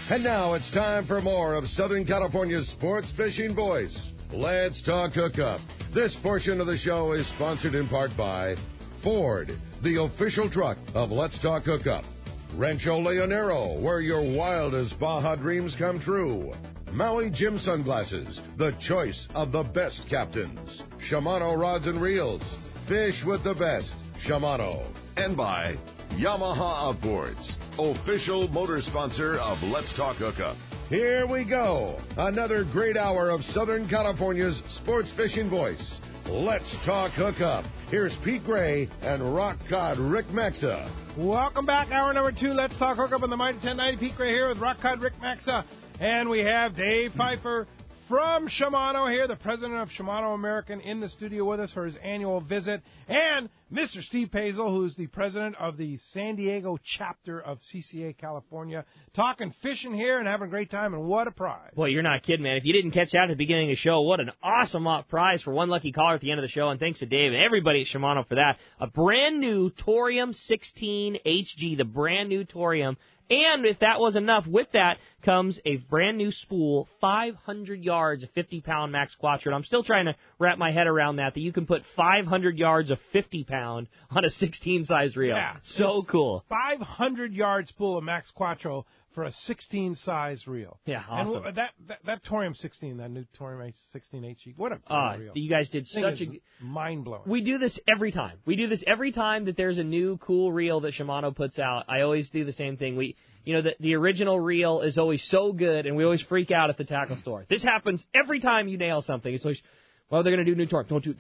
And now it's time for more of Southern California's sports fishing voice. Let's Talk Hookup. This portion of the show is sponsored in part by Ford, the official truck of Let's Talk Hookup. Rancho Leonero, where your wildest Baja dreams come true. Maui Jim Sunglasses, the choice of the best captains. Shimano Rods and Reels, fish with the best. Shimano. And by Yamaha Outboards, official motor sponsor of Let's Talk Hookup. Here we go. Another great hour of Southern California's sports fishing voice. Let's Talk Hookup. Here's Pete Gray and rock cod Rick Maxa. Welcome back. Hour number 2. Let's Talk Hookup on the Mighty 1090. Pete Gray here with rock cod Rick Maxa. And we have Dave Pfeiffer from Shimano here, the president of Shimano American, in the studio with us for his annual visit. And Mr. Steve Pazel, who's the president of the San Diego chapter of CCA California, talking fishing here and having a great time, and what a prize. Boy, you're not kidding, man. If you didn't catch that at the beginning of the show, what an awesome prize for one lucky caller at the end of the show, and thanks to Dave and everybody at Shimano for that. A brand new Torium 16 HG, the brand new Torium. And if that was enough, with that comes a brand new spool, 500 yards of 50-pound Max Quattro. And I'm still trying to wrap my head around that you can put 500 yards of 50-pound on a 16-size reel. Yeah, so cool. 500-yard spool of Max Quattro for a 16-size reel. Yeah, awesome. And that Torium 16, that new Torium 16 HG, what a cool reel. You guys did such a mind-blowing. We do this every time. We do this every time that there's a new cool reel that Shimano puts out. I always do the same thing. The original reel is always so good, and we always freak out at the tackle store. This happens every time you nail something. It's always, well, they're going to do new torque. Don't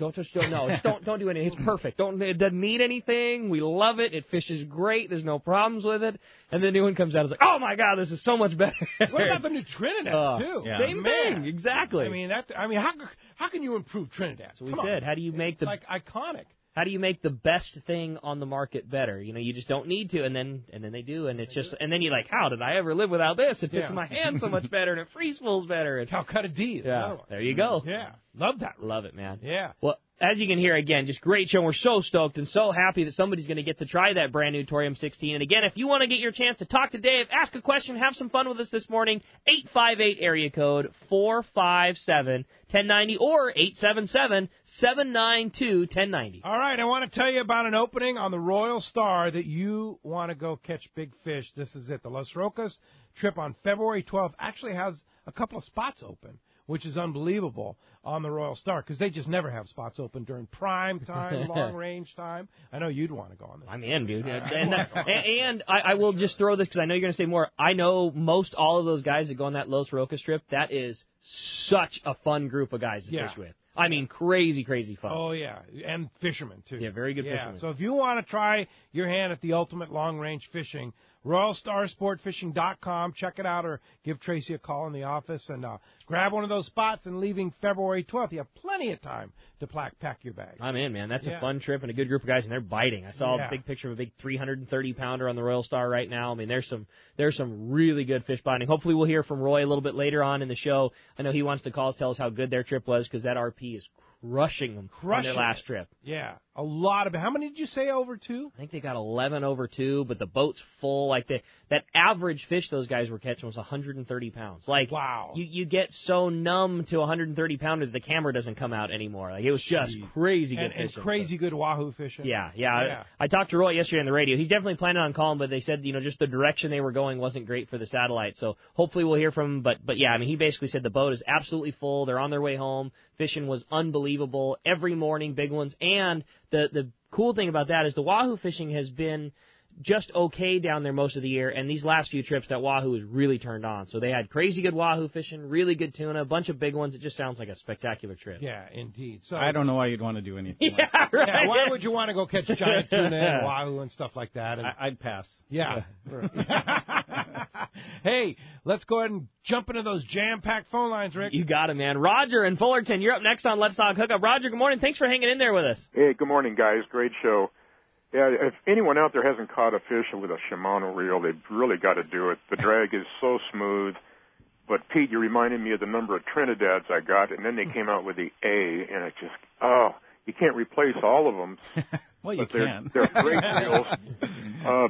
do anything. It's perfect. It doesn't need anything. We love it. It fishes great. There's no problems with it. And the new one comes out. It's like, oh my God, this is so much better. What about the new Trinidad too? Yeah. Same thing, exactly. How can you improve Trinidad? So we said, how do you make like iconic? How do you make the best thing on the market better? You just don't need to, and then they do, and it's just, and then you're like, how did I ever live without this? It fits in my hand so much better, and it free spools better. And Calcutta D is another one. There you go. Yeah, love that. Love it, man. Yeah. Well, as you can hear, again, just great show. We're so stoked and so happy that somebody's going to get to try that brand new Torium 16. And again, if you want to get your chance to talk to Dave, ask a question, have some fun with us this morning, 858 area code 457-1090 or 877-792-1090. All right, I want to tell you about an opening on the Royal Star that you want to go catch big fish. This is it. The Los Rocas trip on February 12th actually has a couple of spots open, which is unbelievable on the Royal Star, because they just never have spots open during prime time, long-range time. I know you'd want to go on this. I'm in, dude. And I will just throw this, because I know you're going to say more. I know most all of those guys that go on that Los Rocas trip, that is such a fun group of guys to fish with. I mean, crazy, crazy fun. Oh, yeah, and fishermen, too. Yeah, very good fishermen. So if you want to try your hand at the ultimate long-range fishing, RoyalStarSportFishing.com. Check it out, or give Tracy a call in the office and grab one of those spots. And leaving February 12th, you have plenty of time to pack your bags. I'm in, man. That's a fun trip and a good group of guys, and they're biting. I saw a big picture of a big 330-pounder on the Royal Star right now. I mean, there's some really good fish biting. Hopefully we'll hear from Roy a little bit later on in the show. I know he wants to call us, tell us how good their trip was, because that RP is crushing them on their last trip. Yeah, a lot of it. How many did you say over 2? I think they got 11 over 2, but the boat's full. Like that average fish those guys were catching was 130 pounds. Like, wow. You get so numb to 130 pounder that the camera doesn't come out anymore. Like, it was just crazy good fishing. And crazy good wahoo fishing. Yeah. I talked to Roy yesterday on the radio. He's definitely planning on calling, but they said, just the direction they were going wasn't great for the satellite. So hopefully we'll hear from him. But yeah, I mean, he basically said the boat is absolutely full. They're on their way home. Fishing was unbelievable. Every morning, big ones. And the cool thing about that is the wahoo fishing has been just okay down there most of the year, and these last few trips, that wahoo is really turned on. So they had crazy good wahoo fishing, really good tuna, a bunch of big ones. It just sounds like a spectacular trip. Yeah, indeed. So I don't know why you'd want to do anything like that. Right. Yeah, why would you want to go catch giant tuna and wahoo and stuff like that? I'd pass. Yeah. Hey, let's go ahead and jump into those jam-packed phone lines, Rick. You got it, man. Roger in Fullerton, you're up next on Let's Talk Hookup. Roger, good morning. Thanks for hanging in there with us. Hey, good morning, guys. Great show. Yeah, if anyone out there hasn't caught a fish with a Shimano reel, they've really got to do it. The drag is so smooth. But, Pete, you reminded me of the number of Trinidads I got, and then they came out with the A, and it just, you can't replace all of them. Well, you can. They're great reels.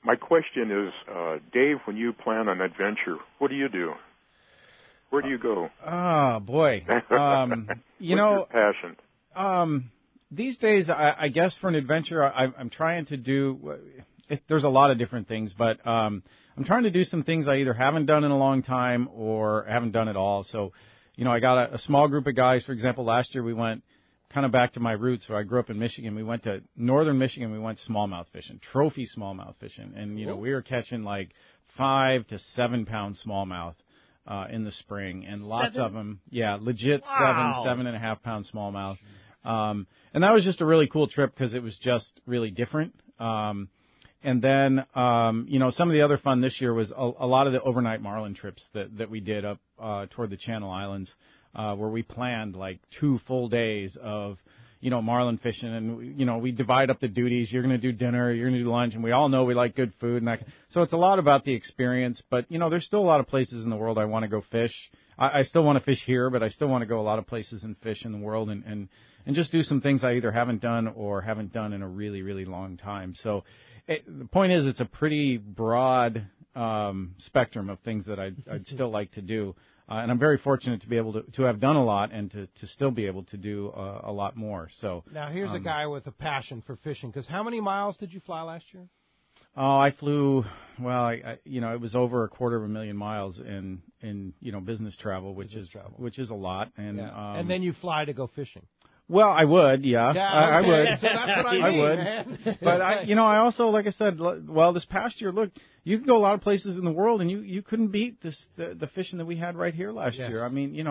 My question is, Dave, when you plan an adventure, what do you do? Where do you go? Oh, boy. What's your passion? These days, I guess for an adventure, I'm trying to do, there's a lot of different things, but I'm trying to do some things I either haven't done in a long time or haven't done at all. So, I got a small group of guys. For example, last year we went kind of back to my roots. So I grew up in Michigan. We went to northern Michigan. We went smallmouth fishing, trophy smallmouth fishing. And, we were catching like 5 to 7 pound smallmouth in the spring. And lots of them, legit 7.5 pound smallmouth. And that was just a really cool trip because it was just really different. And then, some of the other fun this year was a lot of the overnight marlin trips that we did up toward the Channel Islands. Where we planned like 2 full days of, marlin fishing, and we divide up the duties. You're going to do dinner, you're going to do lunch, and we all know we like good food, and so it's a lot about the experience. But there's still a lot of places in the world I want to go fish. I still want to fish here, but I still want to go a lot of places and fish in the world, and just do some things I either haven't done or haven't done in a really, really long time. So the point is, it's a pretty broad spectrum of things that I'd still like to do. And I'm very fortunate to be able to have done a lot and to still be able to do a lot more. So now here's a guy with a passion for fishing. Because how many miles did you fly last year? Oh, I flew. Well, it was over 250,000 miles in business travel, which is a lot. And and then you fly to go fishing. Well, I would, yeah. I would. So that's what I mean, would. Man. But I also, like I said, this past year, look, you can go a lot of places in the world, and you couldn't beat the fishing that we had right here last year. I mean,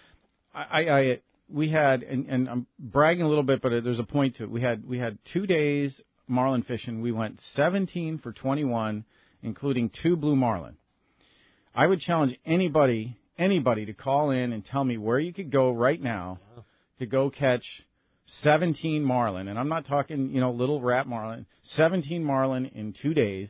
we had, and I'm bragging a little bit, but there's a point to it. We had 2 days marlin fishing. We went 17 for 21, including 2 blue marlin. I would challenge anybody to call in and tell me where you could go right now to go catch 17 marlin, and I'm not talking, little rat marlin, 17 marlin in 2 days.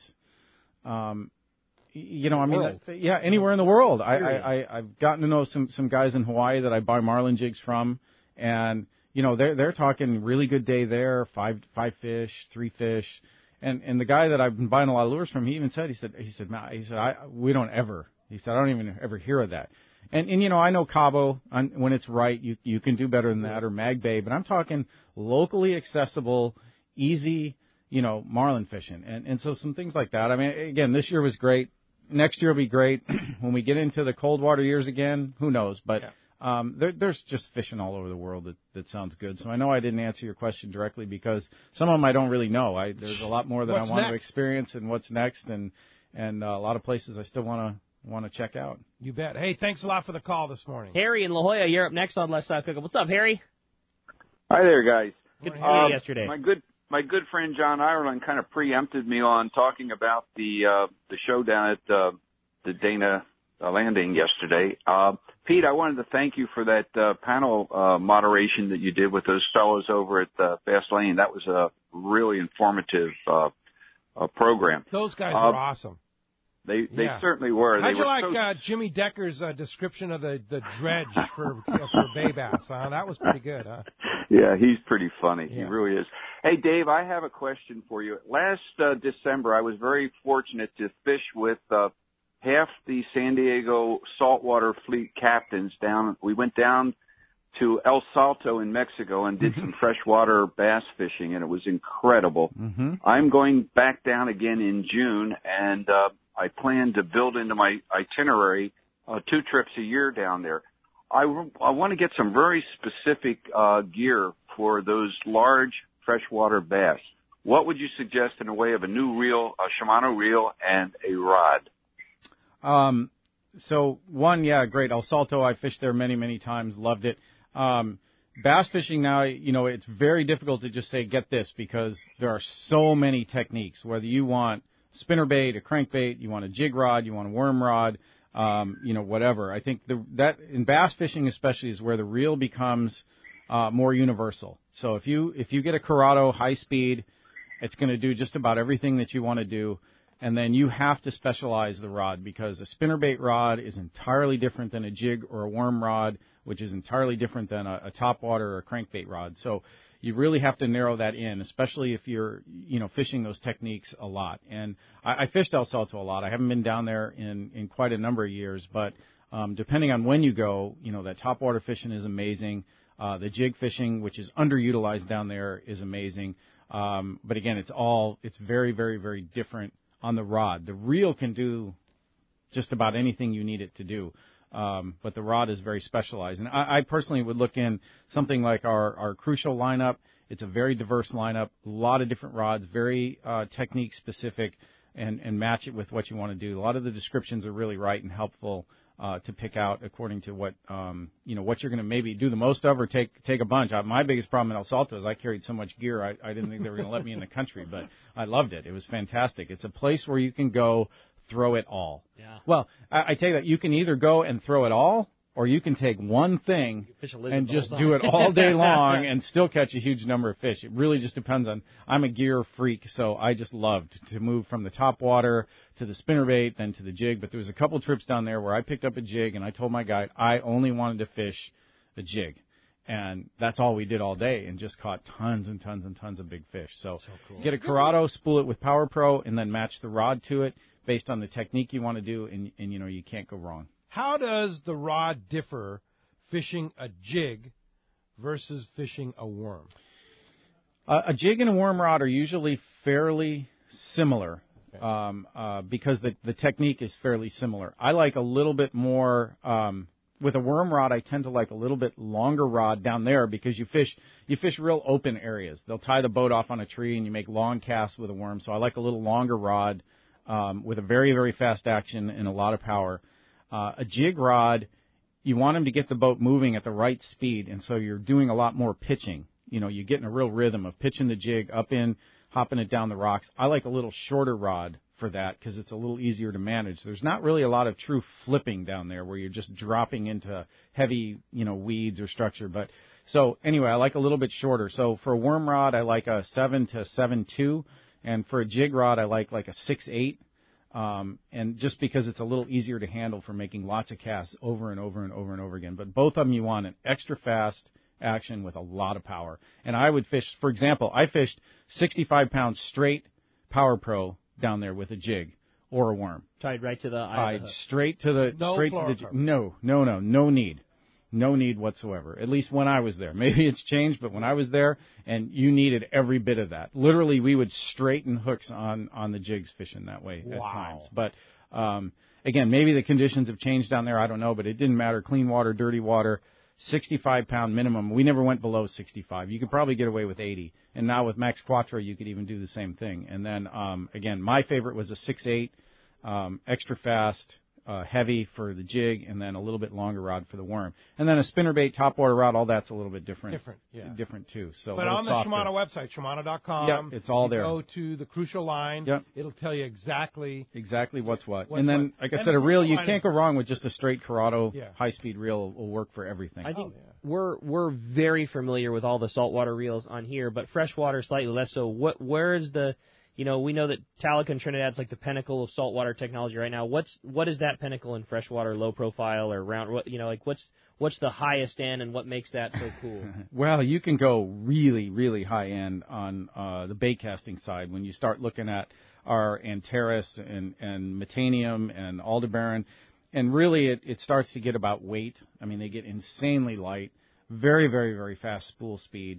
Anywhere in the world. I've gotten to know some guys in Hawaii that I buy marlin jigs from, and they're talking really good day there, 5 fish, 3 fish, and the guy that I've been buying a lot of lures from, he even said, we don't ever. He said, I don't even ever hear of that. And I know Cabo, when it's right, you can do better than that, or Mag Bay, but I'm talking locally accessible, easy, marlin fishing. And so some things like that. I mean, again, this year was great. Next year will be great. When we get into the cold water years again, who knows? But there's just fishing all over the world that sounds good. So I know I didn't answer your question directly because some of them I don't really know. There's a lot more that I want to experience and what's next, and a lot of places I still want to check out. You bet. Hey, thanks a lot for the call this morning. Harry in La Jolla, you're up next on Let's Talk Hookup. What's up, Harry? Hi there, guys. Good to see you yesterday. My good friend John Ireland kind of preempted me on talking about the show down at the Dana Landing yesterday. Pete, I wanted to thank you for that panel moderation that you did with those fellows over at Bass Lane. That was a really informative program. Those guys were awesome. They certainly were. How'd you like Jimmy Decker's description of the dredge for bay bass? That was pretty good, huh? Yeah, he's pretty funny. Yeah. He really is. Hey, Dave, I have a question for you. Last December, I was very fortunate to fish with half the San Diego saltwater fleet captains down. We went down to El Salto in Mexico and did some freshwater bass fishing, and it was incredible. Mm-hmm. I'm going back down again in June, and I plan to build into my itinerary 2 trips a year down there. I want to get some very specific gear for those large freshwater bass. What would you suggest in the way of a new reel, a Shimano reel, and a rod? So one, great. El Salto, I fished there many, many times, loved it. Bass fishing now, it's very difficult to just say, get this, because there are so many techniques, whether you want spinnerbait, a crankbait, you want a jig rod, you want a worm rod, whatever. I think that in bass fishing especially is where the reel becomes more universal. So if you get a Curado high speed, it's going to do just about everything that you want to do. And then you have to specialize the rod, because a spinnerbait rod is entirely different than a jig or a worm rod, which is entirely different than a topwater or a crankbait rod. So, you really have to narrow that in, especially if you're, fishing those techniques a lot. And I fished El Salto a lot. I haven't been down there in quite a number of years, but depending on when you go, that topwater fishing is amazing. The jig fishing, which is underutilized down there, is amazing. But again, it's very, very, very different on the rod. The reel can do just about anything you need it to do. But the rod is very specialized. And I personally would look in something like our Crucial lineup. It's a very diverse lineup, a lot of different rods, very technique specific, and match it with what you want to do. A lot of the descriptions are really right and helpful to pick out according to what what you're going to maybe do the most of or take a bunch. My biggest problem in El Salto is I carried so much gear I didn't think they were going to let me in the country, but I loved it. It was fantastic. It's a place where you can go throw it all. Yeah. Well, I tell you that you can either go and throw it all, or you can take one thing and just do it all day long and still catch a huge number of fish. It really just depends on. I'm a gear freak, so I just loved to move from the top water to the spinnerbait, then to the jig. But there was a couple trips down there where I picked up a jig, and I told my guide I only wanted to fish a jig. And that's all we did all day, and just caught tons and tons and tons of big fish. So cool. Get a Curado, spool it with Power Pro, and then match the rod to it based on the technique you want to do, and you can't go wrong. How does the rod differ fishing a jig versus fishing a worm? A jig and a worm rod are usually fairly similar, because the technique is fairly similar. I like a little bit more. With a worm rod, I tend to like a little bit longer rod down there because you fish real open areas. They'll tie the boat off on a tree, and you make long casts with a worm. So I like a little longer rod with a very, very fast action and a lot of power. A jig rod, you want them to get the boat moving at the right speed, and so you're doing a lot more pitching. You're getting a real rhythm of pitching the jig up in, hopping it down the rocks. I like a little shorter rod for that because it's a little easier to manage. There's not really a lot of true flipping down there where you're just dropping into heavy, weeds or structure. But so anyway, I like a little bit shorter. So for a worm rod, I like a 7 to 7.2, and for a jig rod, I like a 6.8. And just because it's a little easier to handle for making lots of casts over and over and over and over again. But both of them, you want an extra fast action with a lot of power. And I would fish, for example, I fished 65 pounds straight Power Pro down there with a jig or a worm. Tied right to the eye. Tied straight to the jig. No need. No need whatsoever, at least when I was there. Maybe it's changed, but when I was there, and you needed every bit of that. Literally, we would straighten hooks on the jigs fishing that way at times. But, again, maybe the conditions have changed down there. I don't know, but it didn't matter. Clean water, dirty water, 65-pound minimum. We never went below 65. You could probably get away with 80. And now with Max Quattro, you could even do the same thing. And then, again, my favorite was a 6.8, extra fast, heavy for the jig, and then a little bit longer rod for the worm. And then a spinnerbait topwater rod, all that's a little bit different. Different too. So, but on the Shimano website, Shimano.com, it's all there. Go to the Crucial line. Yep. It'll tell you exactly what's what. And then, like I said, a reel, you can't go wrong with just a straight Curado high-speed reel. Will work for everything. I think we're very familiar with all the saltwater reels on here, but freshwater slightly less so. Where is the... we know that Talica and Trinidad's like the pinnacle of saltwater technology right now. What is that pinnacle in freshwater, low profile or round? What's the highest end, and what makes that so cool? Well, you can go really, really high end on the bait casting side when you start looking at our Antares and Metanium and Aldebaran, and really it starts to get about weight. I mean, they get insanely light, very, very, very fast spool speed.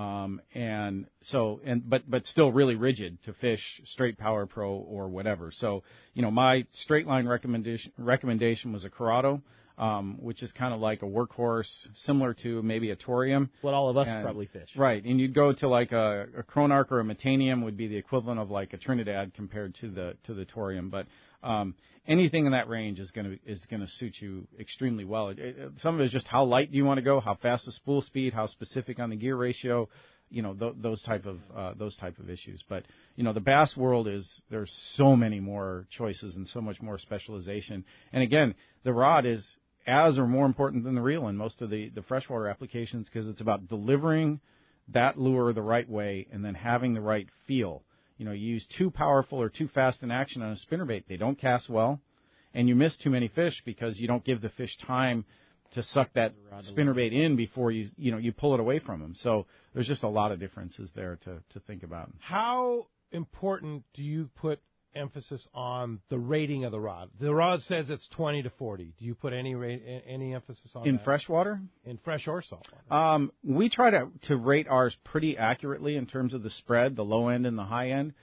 But still really rigid to fish straight Power Pro or whatever. So, my straight line recommendation was a Curado, which is kind of like a workhorse, similar to maybe a Torium. What all of us probably fish. Right. And you'd go to like a Chronarch or a Metanium would be the equivalent of like a Trinidad compared to the Torium. But, anything in that range is going to suit you extremely well. Some of it is just how light do you want to go, how fast the spool speed, how specific on the gear ratio, those type of issues. But the bass world there's so many more choices and so much more specialization. And again, the rod is as or more important than the reel in most of the freshwater applications because it's about delivering that lure the right way and then having the right feel. You use too powerful or too fast an action on a spinnerbait, they don't cast well, and you miss too many fish because you don't give the fish time suck that spinnerbait in before you pull it away from them. So there's just a lot of differences there to think about. How important do you put emphasis on the rating of the rod? The rod says it's 20 to 40. Do you put any emphasis on in that? Freshwater? In fresh or saltwater? We try to rate ours pretty accurately in terms of the spread, the low end and the high end.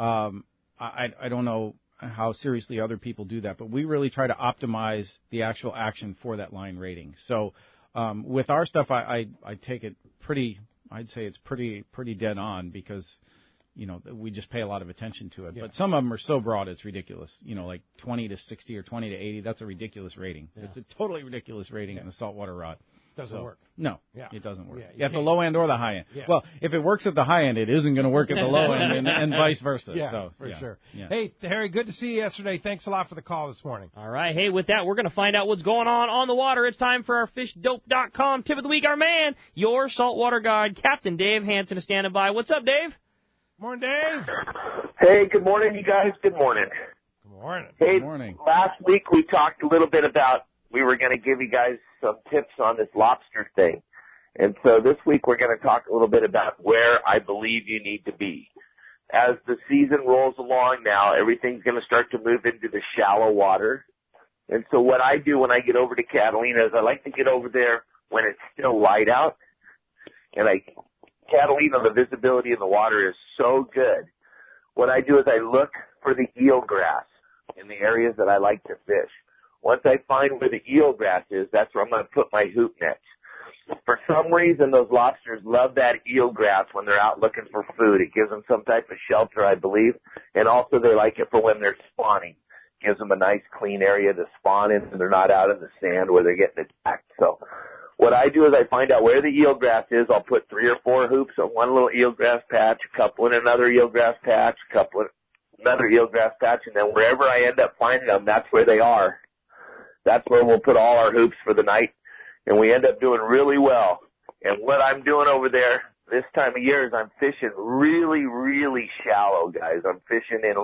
I don't know how seriously other people do that, but we really try to optimize the actual action for that line rating. So with our stuff, I take it pretty. I'd say it's pretty dead on because we just pay a lot of attention to it. Yeah. But some of them are so broad it's ridiculous. Like 20 to 60 or 20 to 80. That's a ridiculous rating. Yeah. It's a totally ridiculous rating in a saltwater rod. Doesn't work. No, it doesn't work. At the low end or the high end. Yeah. Well, if it works at the high end, it isn't going to work at the low end, and vice versa. Yeah, so, for sure. Yeah. Hey, Harry, good to see you yesterday. Thanks a lot for the call this morning. All right. Hey, with that, we're going to find out what's going on the water. It's time for our FishDope.com tip of the week. Our man, your saltwater guide, Captain Dave Hansen, is standing by. What's up, Dave? Morning, Dave. Hey, good morning, you guys. Good morning. Good morning. Hey, good morning. Last week we talked a little bit about we were going to give you guys some tips on this lobster thing. And so this week we're going to talk a little bit about where I believe you need to be. As the season rolls along now, everything's going to start to move into the shallow water. And so what I do when I get over to Catalina is I like to get over there when it's still light out. And Catalina, the visibility in the water is so good. What I do is I look for the eelgrass in the areas that I like to fish. Once I find where the eelgrass is, that's where I'm going to put my hoop nets. For some reason, those lobsters love that eelgrass when they're out looking for food. It gives them some type of shelter, I believe, and also they like it for when they're spawning. It gives them a nice clean area to spawn in, and they're not out in the sand where they're getting attacked. So what I do is I find out where the eelgrass is. I'll put 3 or 4 hoops on one little eelgrass patch, a couple in another eelgrass patch, a couple in another eelgrass patch, and then wherever I end up finding them, that's where they are. That's where we'll put all our hoops for the night, and we end up doing really well. And what I'm doing over there this time of year is I'm fishing really, really shallow, guys. I'm fishing in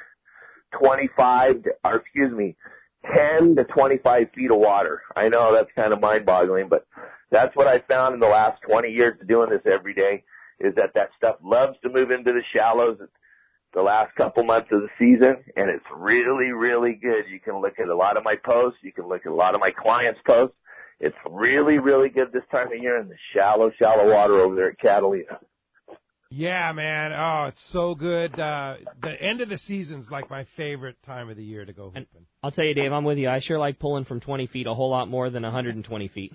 10 to 25 feet of water. I know that's kind of mind-boggling, but that's what I found in the last 20 years of doing this every day is that stuff loves to move into the shallows the last couple months of the season, and it's really, really good. You can look at a lot of my posts. You can look at a lot of my clients' posts. It's really, really good this time of year in the shallow water over there at Catalina. Yeah, man. Oh, it's so good. The end of the season's like my favorite time of the year to go hooping. And I'll tell you, Dave, I'm with you. I sure like pulling from 20 feet a whole lot more than 120 feet.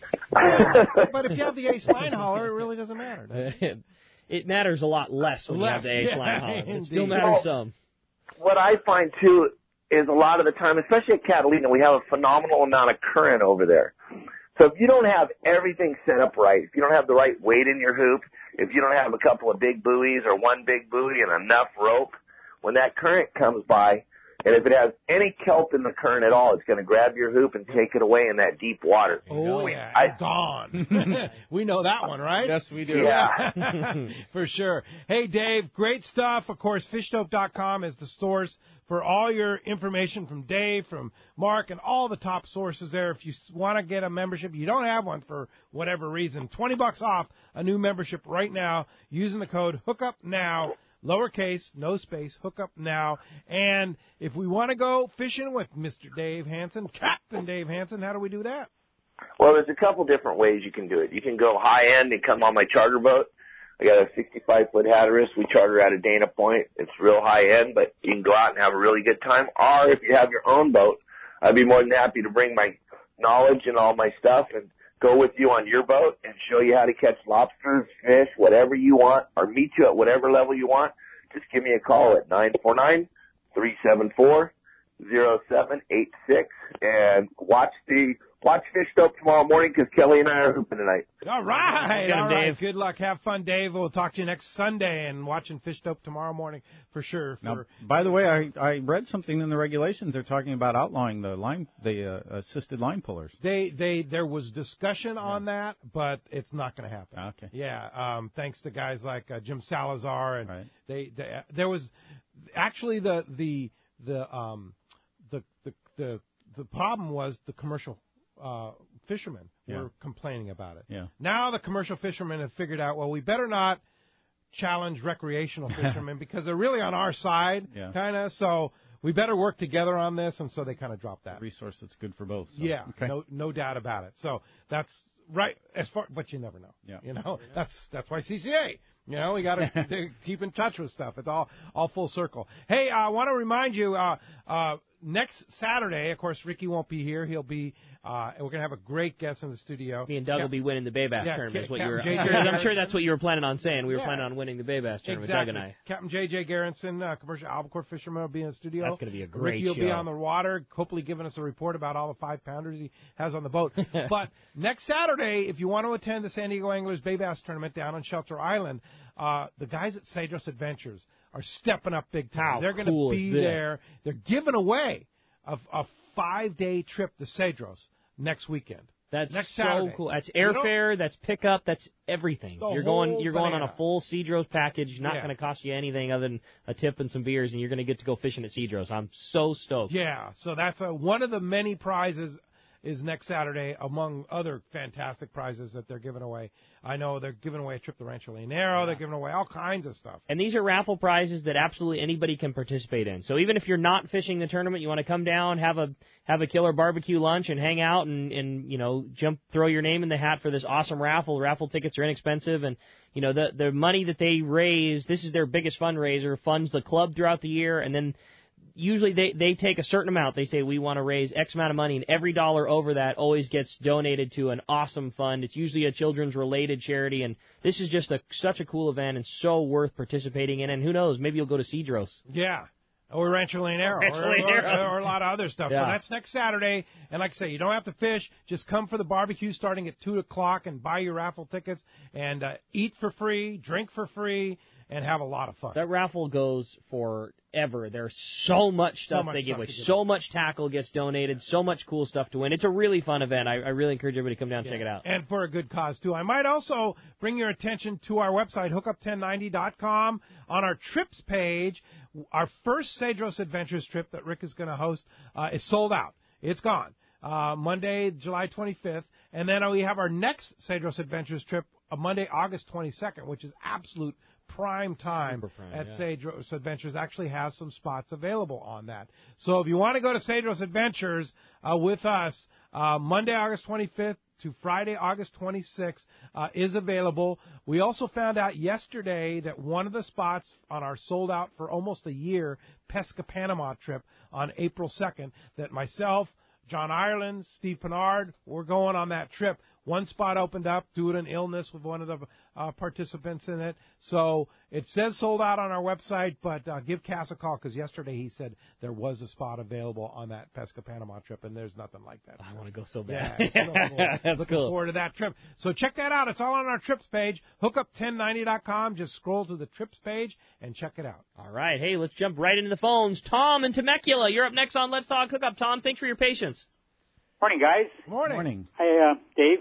But if you have the ace line hauler, it really doesn't matter. Does it? It matters a lot less when you have the ace line hauler. It still matters some. What I find, too, is a lot of the time, especially at Catalina, we have a phenomenal amount of current over there. So if you don't have everything set up right, if you don't have the right weight in your hoop, if you don't have a couple of big buoys or one big buoy and enough rope, when that current comes by, and if it has any kelp in the current at all, it's going to grab your hoop and take it away in that deep water. Oh, yeah, gone. We know that one, right? Yes, we do. Yeah. For sure. Hey, Dave, great stuff. Of course, FishDope.com is the source for all your information from Dave, from Mark, and all the top sources there. If you want to get a membership, you don't have one for whatever reason, $20 off a new membership right now using the code HOOKUPNOW. Lowercase, no space, hook up now. And if we want to go fishing with Mr. Dave Hansen, Captain Dave Hansen, how do we do that? Well, there's a couple different ways you can do it. You can go high end and come on my charter boat. I got a 65-foot Hatteras. We charter out of Dana Point. It's real high end, but you can go out and have a really good time. Or if you have your own boat, I'd be more than happy to bring my knowledge and all my stuff and go with you on your boat and show you how to catch lobsters, fish, whatever you want, or meet you at whatever level you want. Just give me a call at 949-374-0786 and watch Fish Dope tomorrow morning because Kelly and I are hooping tonight. All right. All right. Dave. Good luck. Have fun, Dave. We'll talk to you next Sunday and watching Fish Dope tomorrow morning for sure. Now, by the way, I read something in the regulations. They're talking about outlawing the assisted line pullers. There was discussion on that, but it's not going to happen. Okay. Yeah. Thanks to guys like Jim Salazar and right. there was actually the problem was the commercial fishermen Yeah. were complaining about it. Yeah. Now the commercial fishermen have figured out, well, we better not challenge recreational fishermen because they're really on our side, Yeah. kind of. So we better work together on this, and so they kind of dropped that. A resource that's good for both. So. Yeah, Okay. no doubt about it. So that's right. But you never know. Yeah. You know, that's why CCA. You know, we got to keep in touch with stuff. It's all full circle. Hey, I want to remind you, next Saturday, of course, Ricky won't be here. He'll be, and we're gonna have a great guest in the studio. Me and Doug will be winning the Bay Bass tournament. Is what you were. I'm sure that's what you were planning on saying. We were planning on winning the Bay Bass tournament. Exactly. Doug and I. Captain J.J. Garrison, commercial albacore fisherman, will be in the studio. That's going to be a great Ricky show. will be on the water, hopefully giving us a report about all the 5-pounders he has on the boat. But next Saturday, if you want to attend the San Diego Anglers Bay Bass tournament down on Shelter Island, the guys at Cedros Adventures are stepping up big time. They're going to be there. They're giving away a 5-day trip to Cedros next weekend. That's next so Saturday. cool. That's airfare, that's pickup, that's everything. You're going on a full Cedros package, not going to cost you anything other than a tip and some beers, and you're going to get to go fishing at Cedros. I'm so stoked. Yeah, so that's one of the many prizes is next Saturday, among other fantastic prizes that they're giving away. I know they're giving away a trip to Rancho Leonero. Yeah. They're giving away all kinds of stuff. And these are raffle prizes that absolutely anybody can participate in. So even if you're not fishing the tournament, you want to come down, have a killer barbecue lunch and hang out and you know, throw your name in the hat for this awesome raffle. Raffle tickets are inexpensive, and you know, the money that they raise, this is their biggest fundraiser, funds the club throughout the year, and then usually they take a certain amount. They say we want to raise X amount of money, and every dollar over that always gets donated to an awesome fund. It's usually a children's related charity, and this is just such a cool event and so worth participating in. And who knows, maybe you'll go to Cedros. Yeah. Or Rancho Leonero, or a lot of other stuff. Yeah. So that's next Saturday. And like I say, you don't have to fish. Just come for the barbecue starting at 2 o'clock and buy your raffle tickets and eat for free, drink for free, and have a lot of fun. That raffle goes forever. There's so much stuff they give away. So much tackle gets donated. So much cool stuff to win. It's a really fun event. I really encourage everybody to come down and check it out. And for a good cause, too. I might also bring your attention to our website, hookup1090.com. On our trips page, our first Cedros Adventures trip that Rick is going to host is sold out. It's gone. Monday, July 25th. And then we have our next Cedros Adventures trip Monday, August 22nd, which is absolute prime time at Cedros Adventures. Actually has some spots available on that. So if you want to go to Cedros Adventures with us, Monday, August 25th to Friday, August 26th is available. We also found out yesterday that one of the spots on our sold out for almost a year Pesca Panama trip on April 2nd that myself, John Ireland, Steve Pennard, we're going on that trip. One spot opened up due to an illness with one of the participants in it. So it says sold out on our website, but give Cass a call because yesterday he said there was a spot available on that Pesca Panama trip, and there's nothing like that. I want to go so bad. Yeah, That's looking cool. forward to that trip. So check that out. It's all on our trips page, hookup1090.com. Just scroll to the trips page and check it out. All right. Hey, let's jump right into the phones. Tom in Temecula, you're up next on Let's Talk Hookup. Tom, thanks for your patience. Morning, guys. Morning. Hi, Dave.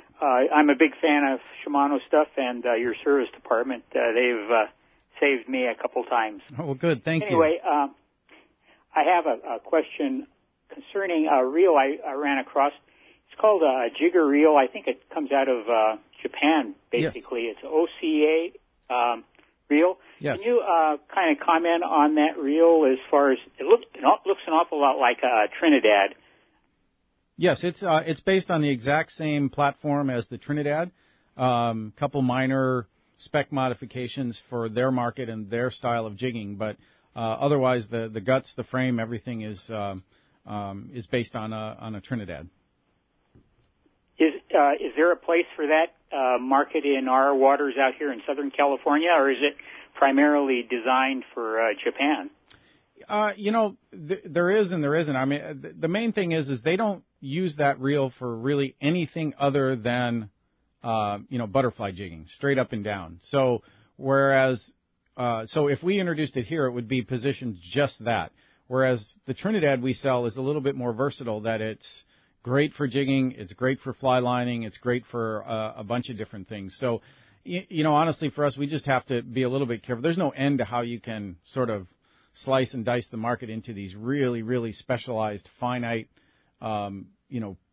I'm a big fan of Shimano stuff and your service department. They've saved me a couple times. Oh, well, good. Thank you. Anyway, I have a question concerning a reel I ran across. It's called a jigger reel. I think it comes out of Japan, basically. Yes. It's an OCA reel. Yes. Can you kind of comment on that reel as far as it looks an awful lot like a Trinidad? Yes, it's based on the exact same platform as the Trinidad. Couple minor spec modifications for their market and their style of jigging, but otherwise the guts, the frame, everything is based on a Trinidad. Is there a place for that market in our waters out here in Southern California, or is it primarily designed for Japan? There is and there isn't. I mean, the main thing is they don't use that reel for really anything other than, butterfly jigging, straight up and down. So if we introduced it here, it would be positioned just that. Whereas the Trinidad we sell is a little bit more versatile, that it's great for jigging, it's great for fly lining, it's great for a bunch of different things. So, honestly, for us, we just have to be a little bit careful. There's no end to how you can sort of slice and dice the market into these really, really specialized, finite,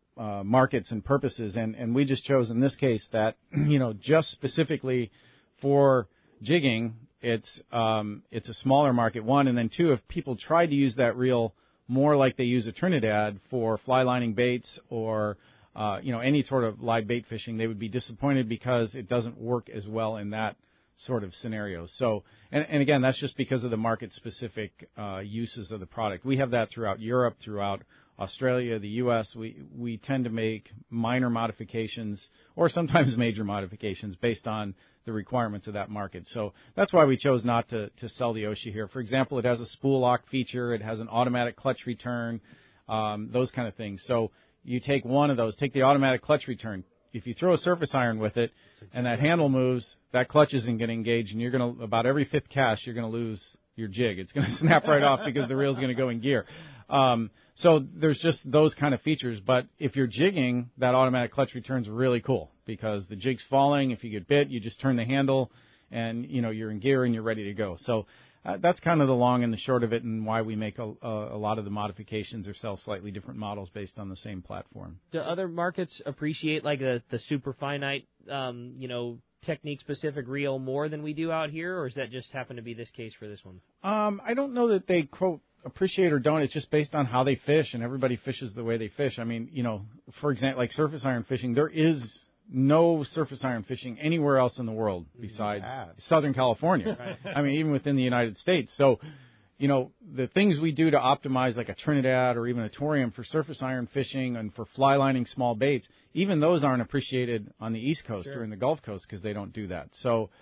markets and purposes, and we just chose in this case that just specifically for jigging, it's a smaller market, one, and then two, if people tried to use that reel more like they use a Trinidad for fly lining baits or any sort of live bait fishing, they would be disappointed because it doesn't work as well in that sort of scenario. So, and again, that's just because of the market-specific uses of the product. We have that throughout Europe, throughout Australia, the U.S. We tend to make minor modifications or sometimes major modifications based on the requirements of that market. So that's why we chose not to sell the Oshii here. For example, it has a spool lock feature. It has an automatic clutch return, those kind of things. So you take one of those, take the automatic clutch return. If you throw a surface iron with it and that handle moves, that clutch isn't going to engage, and you're going to, about every fifth cast, you're going to lose your jig. It's going to snap right off because the reel's going to go in gear. So there's just those kind of features. But if you're jigging, that automatic clutch return's really cool because the jig's falling. If you get bit, you just turn the handle and, you're in gear and you're ready to go. So that's kind of the long and the short of it, and why we make a lot of the modifications or sell slightly different models based on the same platform. Do other markets appreciate like the super finite, technique-specific reel more than we do out here, or does that just happen to be this case for this one? I don't know that they, quote, appreciate or don't. It's just based on how they fish, and everybody fishes the way they fish. I mean, for example, like surface iron fishing, there is no surface iron fishing anywhere else in the world besides Southern California. Right. I mean, even within the United States. So, the things we do to optimize like a Trinidad or even a Torium for surface iron fishing and for fly lining small baits, even those aren't appreciated on the East Coast or in the Gulf Coast because they don't do that. So,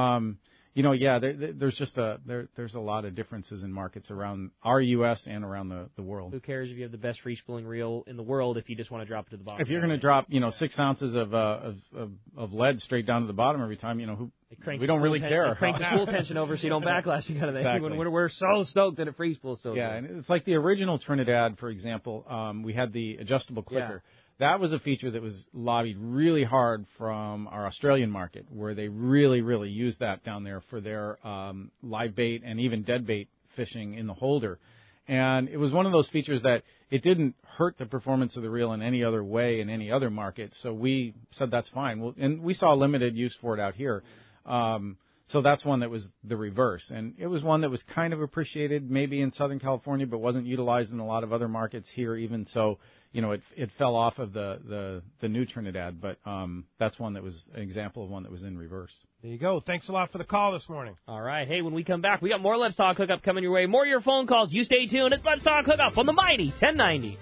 there's just there's a lot of differences in markets around our U.S. and around the world. Who cares if you have the best free spooling reel in the world if you just want to drop it to the bottom? If you're going to drop 6 ounces of lead straight down to the bottom every time, we don't really care. Crank the spool tension over so you don't backlash kind of thing. Exactly. When we're so stoked that it free spools so good. Yeah, and it's like the original Trinidad, for example. We had the adjustable clicker. Yeah. That was a feature that was lobbied really hard from our Australian market, where they really, really used that down there for their live bait and even dead bait fishing in the holder. And it was one of those features that it didn't hurt the performance of the reel in any other way in any other market. So we said that's fine. And we saw limited use for it out here. So that's one that was the reverse. And it was one that was kind of appreciated maybe in Southern California, but wasn't utilized in a lot of other markets here even. So, it fell off of the new Trinidad, but that's one that was an example of one that was in reverse. There you go. Thanks a lot for the call this morning. All right. Hey, when we come back, we got more Let's Talk Hookup coming your way. More of your phone calls. You stay tuned. It's Let's Talk Hookup on the mighty 1090.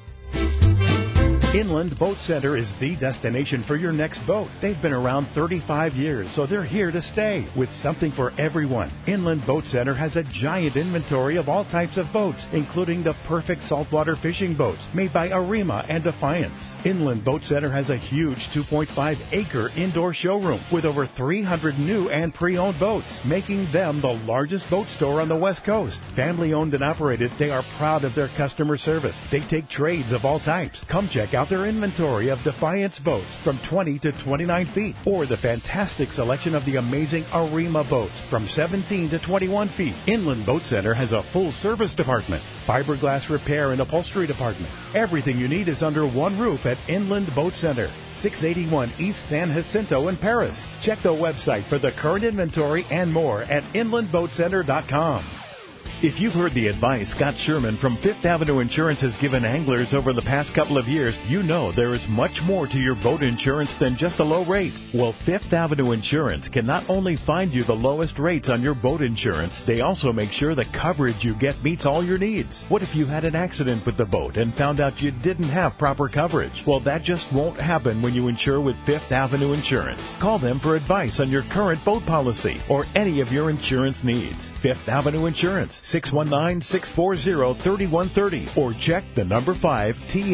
Inland Boat Center is the destination for your next boat. They've been around 35 years, so they're here to stay with something for everyone. Inland Boat Center has a giant inventory of all types of boats, including the perfect saltwater fishing boats made by Arima and Defiance. Inland Boat Center has a huge 2.5-acre indoor showroom with over 300 new and pre-owned boats, making them the largest boat store on the West Coast. Family-owned and operated, they are proud of their customer service. They take trades of all types. Come check out their inventory of Defiance boats from 20 to 29 feet, or the fantastic selection of the amazing Arima boats from 17 to 21 feet. Inland Boat Center has a full service department, fiberglass repair and upholstery department. Everything you need is under one roof at Inland Boat Center, 681 East San Jacinto in Paris. Check the website for the current inventory and more at inlandboatcenter.com. If you've heard the advice Scott Sherman from Fifth Avenue Insurance has given anglers over the past couple of years, you know there is much more to your boat insurance than just a low rate. Well, Fifth Avenue Insurance can not only find you the lowest rates on your boat insurance, they also make sure the coverage you get meets all your needs. What if you had an accident with the boat and found out you didn't have proper coverage? Well, that just won't happen when you insure with Fifth Avenue Insurance. Call them for advice on your current boat policy or any of your insurance needs. Fifth Avenue Insurance, 619-640-3130, or check the number 5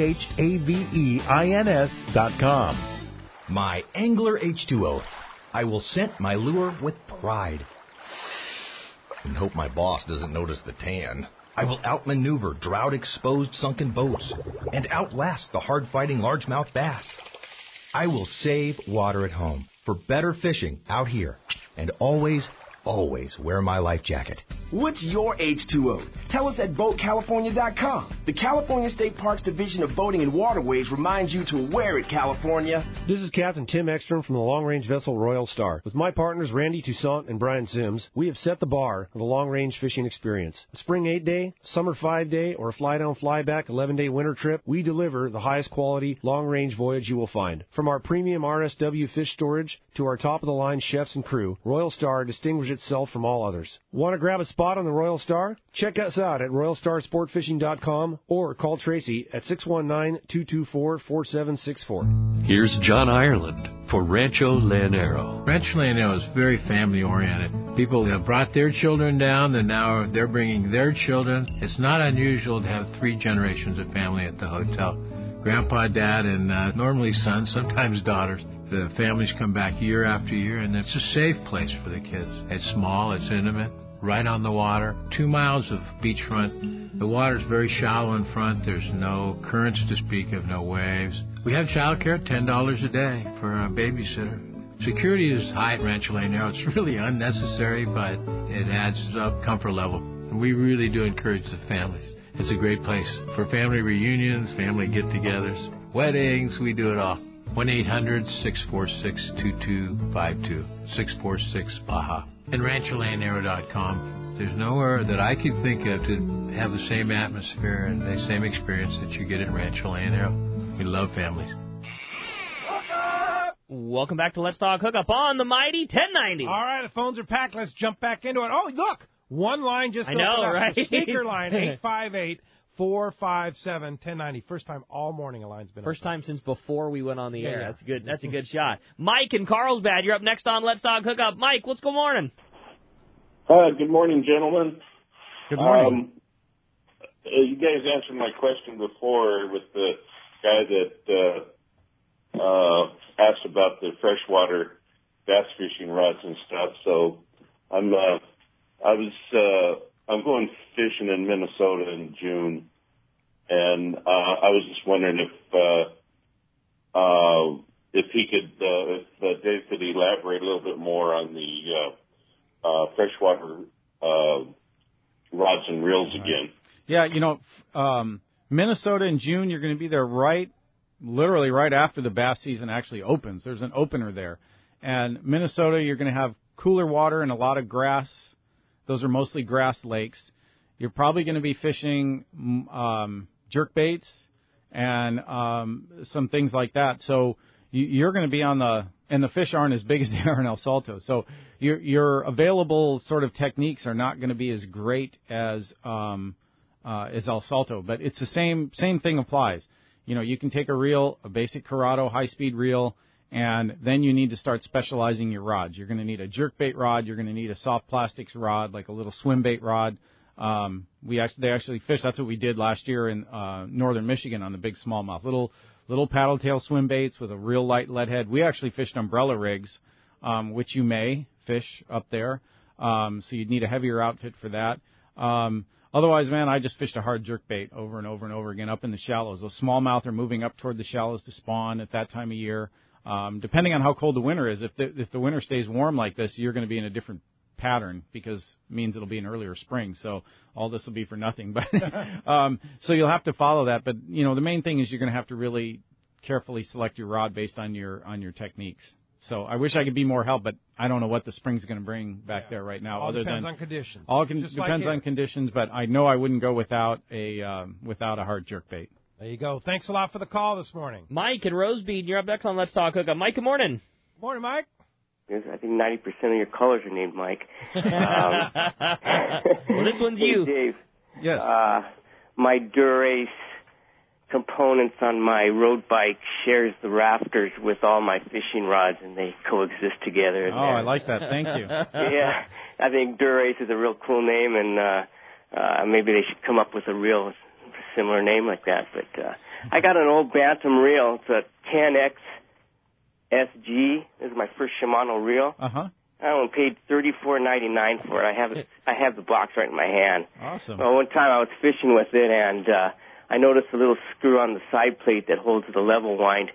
THAVEINS.com. My Angler H2 oath. I will scent my lure with pride. And hope my boss doesn't notice the tan. I will outmaneuver drought-exposed sunken boats and outlast the hard-fighting largemouth bass. I will save water at home for better fishing out here and always always wear my life jacket. What's your H2O? Tell us at BoatCalifornia.com. The California State Parks Division of Boating and Waterways reminds you to wear it, California. This is Captain Tim Ekstrom from the long-range vessel Royal Star. With my partners Randy Toussaint and Brian Sims, we have set the bar for the long-range fishing experience. A spring 8-day, summer 5-day, or a fly-down, fly-back 11-day winter trip, we deliver the highest quality long-range voyage you will find. From our premium RSW fish storage to our top-of-the-line chefs and crew, Royal Star distinguishes itself from all others. Want to grab a spot on the Royal Star? Check us out at RoyalStarSportFishing.com or call Tracy at 619-224-4764. Here's John Ireland for Rancho Leonero. Rancho Leonero is very family-oriented. People have brought their children down, and now they're bringing their children. It's not unusual to have 3 generations of family at the hotel. Grandpa, Dad, and normally sons, sometimes daughters. The families come back year after year, and it's a safe place for the kids. It's small, it's intimate, right on the water, 2 miles of beachfront. The water's very shallow in front. There's no currents to speak of, no waves. We have childcare, $10 a day for a babysitter. Security is high at Rancho Leonero. It's really unnecessary, but it adds up comfort level. And we really do encourage the families. It's a great place for family reunions, family get-togethers, weddings, we do it all. 1-800-646-2252, 646-BAJA. And RanchoLeonero.com. There's nowhere that I could think of to have the same atmosphere and the same experience that you get at Rancho Leonero. We love families. Welcome back to Let's Talk Hookup on the Mighty 1090. All right, the phones are packed. Let's jump back into it. Oh, look, one line just opened up. Right? The sneaker line, 858-457-1090. First time all morning a line's been First open. time since before we went on the air. Yeah. That's good. That's a good shot. Mike in Carlsbad, you're up next on Let's Talk Hookup. Mike, what's good morning? Good morning, gentlemen. Good morning. You guys answered my question before with the guy that asked about the freshwater bass fishing rods and stuff. So I'm going fishing in Minnesota in June, and I was just wondering if Dave could elaborate a little bit more on the freshwater rods and reels again. Yeah, Minnesota in June, you're going to be there literally right after the bass season actually opens. There's an opener there. And Minnesota, you're going to have cooler water and a lot of grass. Those are mostly grass lakes. You're probably going to be fishing jerk baits and some things like that. So you're going to be and the fish aren't as big as they are in El Salto. So your available sort of techniques are not going to be as great as El Salto. But it's the same thing applies. You can take a reel, a basic Curado high-speed reel, and then you need to start specializing your rods. You're going to need a jerkbait rod. You're going to need a soft plastics rod, like a little swim bait rod. They actually fish. That's what we did last year in northern Michigan on the big smallmouth. Little paddle tail swim baits with a real light lead head. We actually fished umbrella rigs, which you may fish up there. So you'd need a heavier outfit for that. Otherwise, man, I just fished a hard jerkbait over and over and over again up in the shallows. Those smallmouth are moving up toward the shallows to spawn at that time of year. Depending on how cold the winter is, if the winter stays warm like this, you're going to be in a different pattern because it means it'll be an earlier spring. So all this will be for nothing. But so you'll have to follow that. But the main thing is you're going to have to really carefully select your rod based on your techniques. So I wish I could be more help, but I don't know what the spring's going to bring back there right now. All depends on conditions. Depends on conditions, but I know I wouldn't go without a hard jerkbait. There you go. Thanks a lot for the call this morning. Mike in Rosebead, you're up next on Let's Talk Hookup. Mike, good morning. Morning, Mike. Yes, I think 90% of your callers are named Mike. Well, this one's you. Dave. Yes. My Dura-Ace components on my road bike shares the rafters with all my fishing rods, and they coexist together. Oh, I like that. Thank you. Yeah, I think Dura-Ace is a real cool name, and maybe they should come up with a real similar name like that. But I got an old Bantam reel. It's a 10X SG. This is my first Shimano reel. Uh-huh. I paid $34.99 for it. I have the box right in my hand. Awesome. Well, one time I was fishing with it, and I noticed a little screw on the side plate that holds the level wind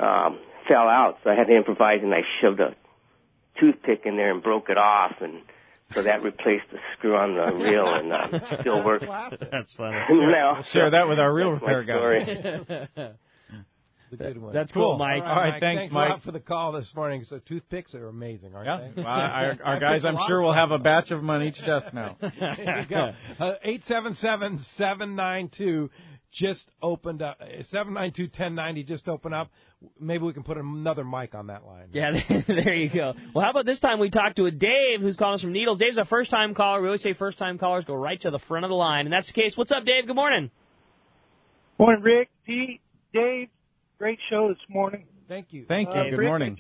fell out, so I had to improvise, and I shoved a toothpick in there and broke it off, and So that replaced the screw on the reel and still works. That's funny. Now, share that with our reel that's repair my guy. story. The good one. That's cool, Mike. All right, thanks, a Mike. lot for the call this morning. So toothpicks are amazing, aren't they? Well, our guys, I'm sure, will have a batch of them on each desk now. There you go. 877-792 just opened up. 792-1090 just opened up. Maybe we can put another mic on that line. Yeah, there you go. Well, how about this time we talk to a Dave who's calling us from Needles. Dave's a first-time caller. We always say first-time callers go right to the front of the line, and that's the case. What's up, Dave? Good morning. Morning, Rick, Pete, Dave. Great show this morning. Thank you. Thank you. Good Rick, morning.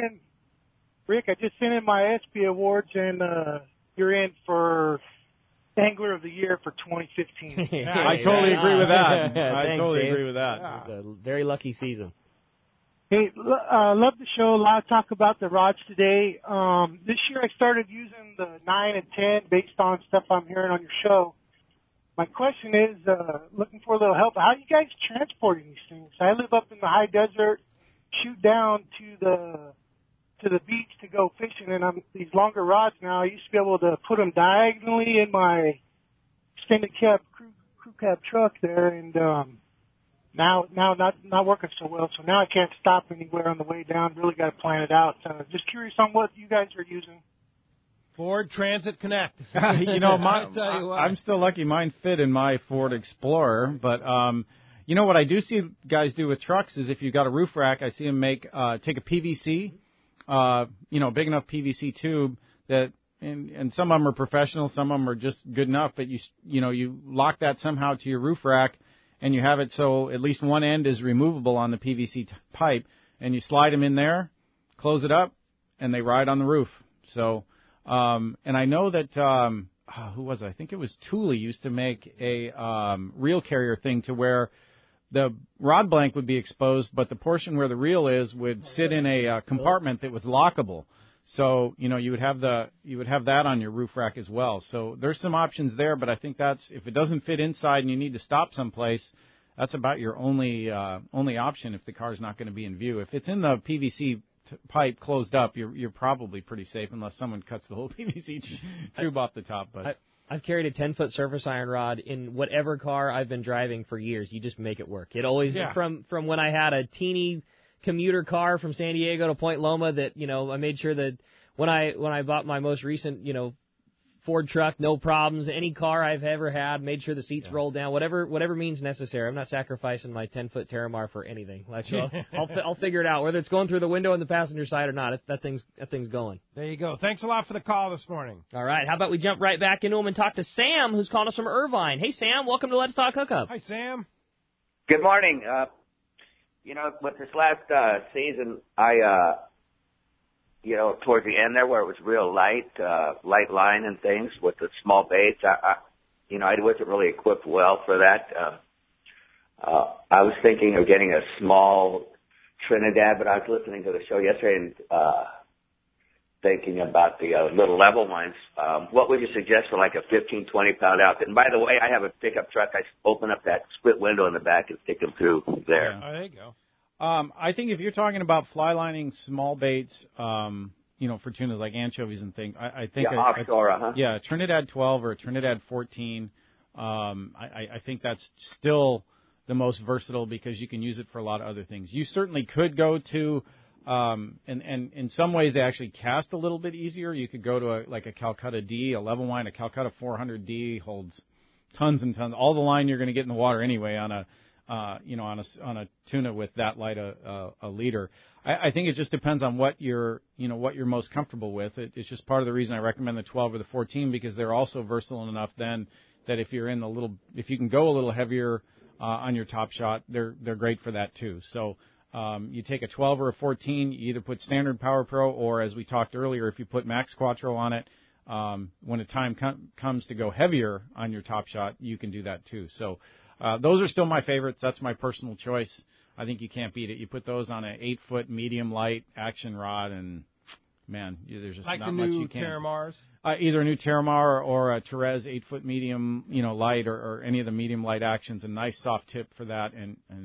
I just sent in my ESPY awards, and you're in for Angler of the Year for 2015. I totally agree with that. Thanks, totally Dave. agree with that. It was a very lucky season. Hey, love the show. A lot of talk about the rods today. This year I started using the 9 and 10 based on stuff I'm hearing on your show. My question is, looking for a little help. How are you guys transporting these things? I live up in the high desert, shoot down to the beach to go fishing, and these longer rods now. I used to be able to put them diagonally in my extended cab crew cab truck there, and now not working so well. So now I can't stop anywhere on the way down. Really got to plan it out. Just curious on what you guys are using. Ford Transit Connect. I'm still lucky. Mine fit in my Ford Explorer, but what I do see guys do with trucks is if you've got a roof rack, I see them take a PVC, big enough PVC tube that, and some of them are professional, some of them are just good enough, but you lock that somehow to your roof rack, and you have it so at least one end is removable on the PVC pipe, and you slide them in there, close it up, and they ride on the roof. So. And I know that, who was it? I think it was Thule used to make a, reel carrier thing to where the rod blank would be exposed, but the portion where the reel is would sit in a compartment that was lockable. So, you would have that on your roof rack as well. So there's some options there, but I think if it doesn't fit inside and you need to stop someplace, that's about your only option if the car's not going to be in view. If it's in the PVC pipe closed up, you're probably pretty safe unless someone cuts the whole PVC tube off the top. But I've carried a 10-foot surface iron rod in whatever car I've been driving for years. You just make it work. It always from when I had a teeny commuter car from San Diego to Point Loma that I made sure that when I bought my most recent Ford truck, no problems. Any car I've ever had, made sure the seats rolled down, whatever means necessary. I'm not sacrificing my 10-foot Terramar for anything. I'll figure it out, whether it's going through the window on the passenger side or not. That thing's going. There you go. Thanks a lot for the call this morning. All right, how about we jump right back into them and talk to Sam, who's calling us from Irvine. Hey, Sam, welcome to Let's Talk Hookup. Hi, Sam. Good morning. With this last season, towards the end there where it was real light line and things with the small baits, I wasn't really equipped well for that. I was thinking of getting a small Trinidad, but I was listening to the show yesterday and thinking about the little level ones. What would you suggest for like a 15, 20-pound outfit? And by the way, I have a pickup truck. I open up that split window in the back and stick them through there. Oh, there you go. I think if you're talking about fly lining small baits, for tunas like anchovies and things, I think offshore, yeah, Trinidad 12 or a Trinidad 14. I think that's still the most versatile because you can use it for a lot of other things. You certainly could go to, and in some ways they actually cast a little bit easier. You could go to a Calcutta D, a level line. A Calcutta 400D holds tons and tons, all the line you're going to get in the water anyway on a tuna with that light a leader. I think it just depends on what you're most comfortable with. It's just part of the reason I recommend the 12 or the 14 because they're also versatile enough then that if you can go a little heavier on your top shot, they're great for that too. So you take a 12 or a 14, you either put standard Power Pro or, as we talked earlier, if you put Max Quattro on it, when the time comes to go heavier on your top shot, you can do that too. So those are still my favorites. That's my personal choice. I think you can't beat it. You put those on an 8-foot medium light action rod, and man, there's just not much you can't. Terramars? Either a new Terramar or a Therese 8-foot medium, light, or any of the medium light actions. A nice soft tip for that, and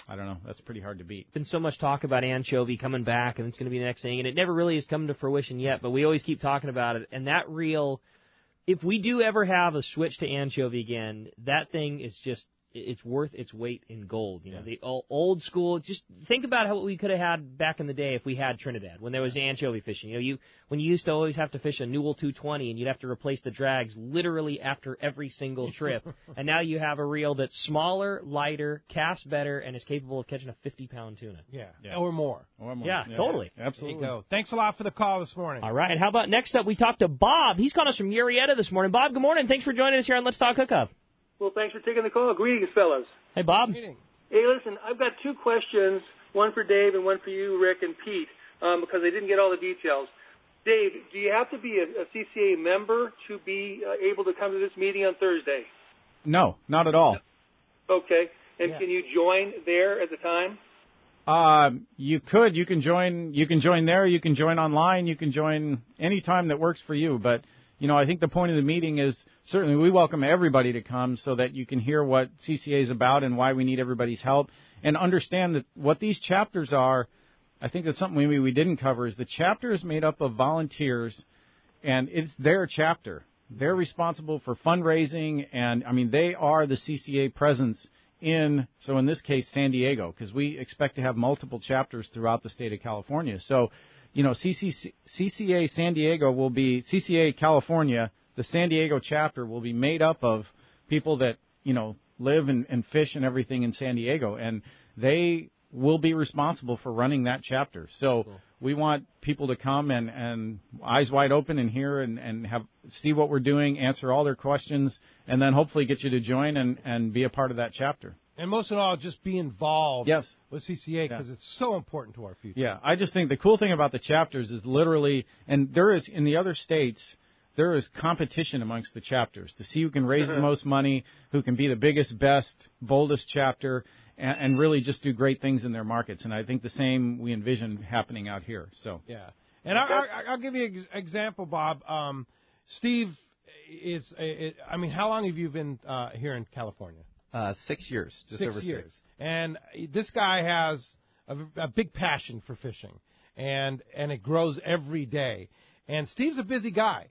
I don't know. That's pretty hard to beat. Been so much talk about anchovy coming back, and it's going to be the next thing, and it never really has come to fruition yet, but we always keep talking about it. And that reel, if we do ever have a switch to anchovy again, that thing is just, it's worth its weight in gold. You know, the old school. Just think about how we could have had back in the day if we had Trinidad when there was anchovy fishing. You know, when you used to always have to fish a Newell 220 and you'd have to replace the drags literally after every single trip, and now you have a reel that's smaller, lighter, casts better, and is capable of catching a 50-pound tuna. Yeah, or more. Yeah, totally. Absolutely. There you go. Thanks a lot for the call this morning. All right. How about next up? We talked to Bob. He's calling us from Murrieta this morning. Bob, good morning. Thanks for joining us here on Let's Talk Hookup. Well, thanks for taking the call. Greetings, fellas. Hey, Bob. Hey, listen, I've got two questions, one for Dave and one for you, Rick and Pete, because I didn't get all the details. Dave, do you have to be a CCA member to be able to come to this meeting on Thursday? No, not at all. Okay. And can you join there at the time? You could. You can join there. You can join online. You can join any time that works for you. But, you know, I think the point of the meeting is certainly we welcome everybody to come so that you can hear what CCA is about and why we need everybody's help and understand that what these chapters are. I think that's something maybe we didn't cover is the chapter is made up of volunteers and it's their chapter. They're responsible for fundraising and, I mean, they are the CCA presence in this case, San Diego, because we expect to have multiple chapters throughout the state of California. So, you know, CCA San Diego will be, CCA California, the San Diego chapter will be made up of people that, you know, live and fish and everything in San Diego, and they will be responsible for running that chapter. So we want people to come and eyes wide open and hear and see what we're doing, answer all their questions, and then hopefully get you to join and be a part of that chapter. And most of all, just be involved with CCA because it's so important to our future. Yeah, I just think the cool thing about the chapters is literally, and there is in the other states, there is competition amongst the chapters to see who can raise the most money, who can be the biggest, best, boldest chapter, and really just do great things in their markets. And I think the same we envision happening out here. So yeah, and I'll give you an example, Bob. Steve is. I mean, how long have you been here in California? 6 years, just 6 over years. 6. And this guy has a big passion for fishing, and it grows every day. And Steve's a busy guy.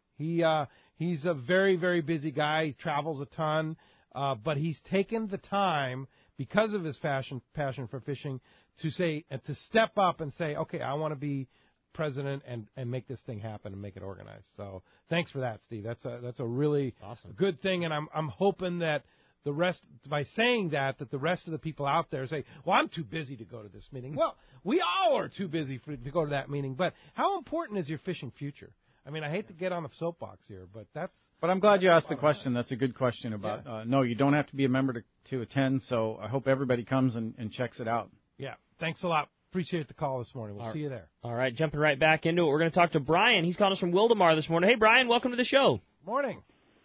He's a very, very busy guy. He travels a ton, but he's taken the time because of his passion for fishing to step up and say, okay, I want to be president and make this thing happen and make it organized. So thanks for that, Steve. That's a really awesome, good thing, and I'm hoping that the rest, by saying that the rest of the people out there say, well, I'm too busy to go to this meeting. Well, we all are too busy to go to that meeting, but how important is your fishing future? I mean, I hate to get on the soapbox here, but that's... But I'm glad you asked the question. That's a good question about, no, you don't have to be a member to attend, so I hope everybody comes and checks it out. Yeah, thanks a lot. Appreciate the call this morning. We'll see you there. All right, jumping right back into it, we're going to talk to Brian. He's calling us from Wildemar this morning. Hey, Brian, welcome to the show. Morning.